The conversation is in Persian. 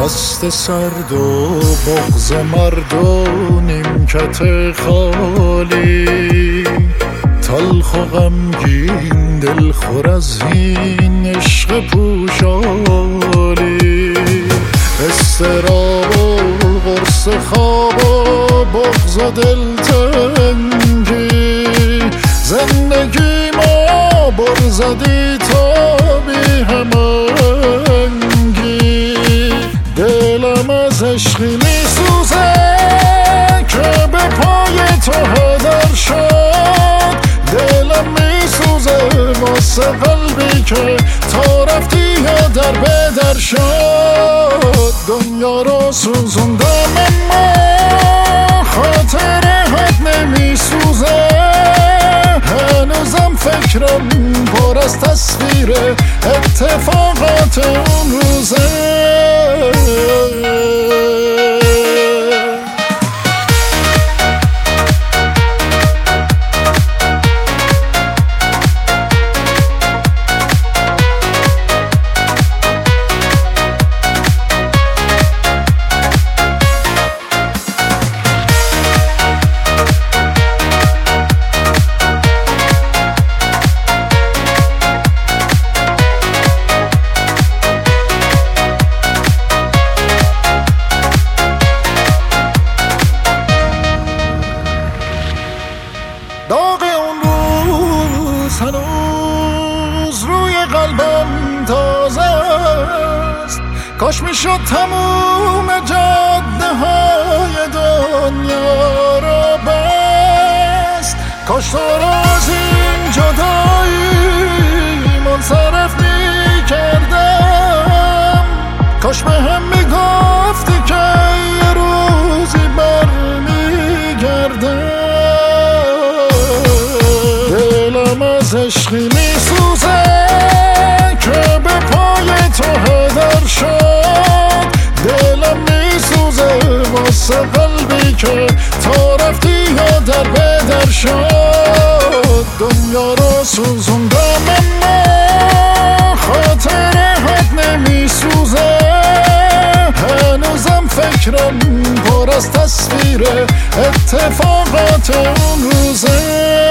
دست سرد و بغض مرد و نیمکت خالی، تلخ و غمگین دلخور از این عشق پوشالی، استراب و قرص خواب و بغض و دلتنگی، زندگی ما بر زدی تا بی همانگی، دلم از عشقی می سوزه که به پای تو هدر شد، دلم می سوزه واسه قلبی که تا رفتی در به در شد، دنیا رو سوزوندم اما خاطرهات نمی سوزه، هنوزم فکرم پر از تصویر اتفاقات اون روزه. داغ اون روز هنوز روی قلبم تازه است، کاش میشد تموم جاده های دنیا رو بست، کاش تو رو از این جدایی منصرف میکردم، کاش به هم میگفتی که یه روزی برمیگردم، از عشقی می سوزه که به پای تو هدر شد، دلم می سوزه واسه قلبی که تا رفتی در به در شد، دنیا رو سوزوندم اما خاطرهات نمی سوزه، هنوزم فکرم پر از تصویر اتفاقات اون روزه.